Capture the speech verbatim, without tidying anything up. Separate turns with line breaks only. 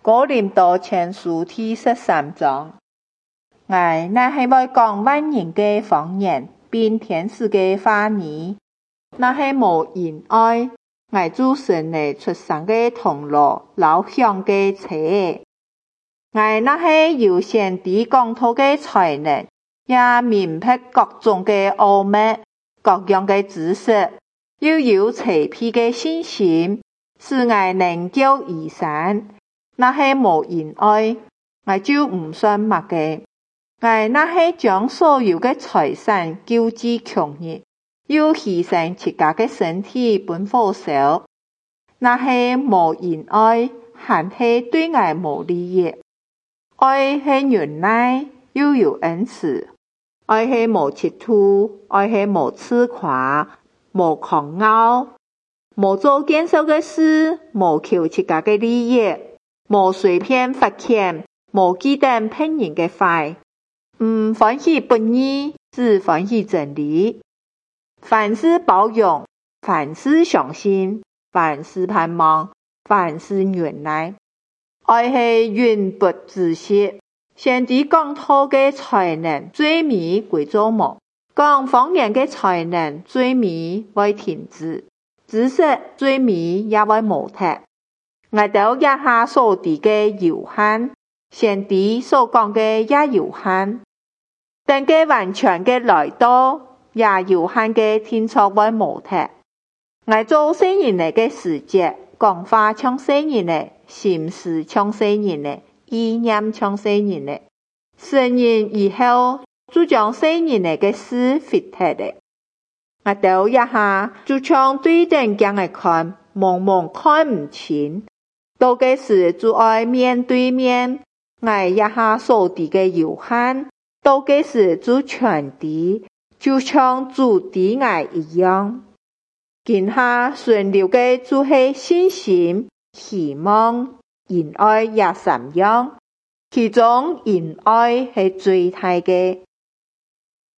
哥林多前書第十三章，我那係要講萬人嘅方言，並天使嘅話語，那係無仁愛，我主神嚟出生嘅銅鑼，老響嘅車，我那係有先知講道嘅才能，也明白各種嘅奧秘，各樣嘅知識，又有齊備嘅信心，使我能救移山。那係無仁愛，我就唔算乜嘅。我那係將所有嘅財產救濟窮人，又犧牲自家嘅身體本火燒。那係無仁愛，還係對我無利益。愛係忍耐，又有恩慈；愛係無嫉妒，愛係無自誇，無狂傲，無做見笑嘅事，無求自家嘅利益。無隨便發遣，無記等騙人嘅壞，唔歡喜不義，只歡喜真理。凡事包容，凡事相信，凡事盼望，凡事忍耐。愛係永不止息。先知講道嘅才能，最尾歸做無；講方言嘅才能，最尾會停止；知識最尾也會無脫。我哋一下所知嘅有限，先知所講嘅也有限，等佢完全嘅來到，也有限嘅天作會無脫。我做聖人嚟嘅時節，講話像聖人嚟，心思像聖人嚟，意念像聖人嚟。聖人以後就將聖人嚟嘅事廢脫嚟。我哋一下就像對燈鏡嚟看，蒙蒙看唔清。到嘅時就愛面對面，我一下所知嘅有限；到嘅時就全知，就像主知我一樣。今下存留嘅就係信心、希望、仁愛也三樣，其中仁愛係最大嘅。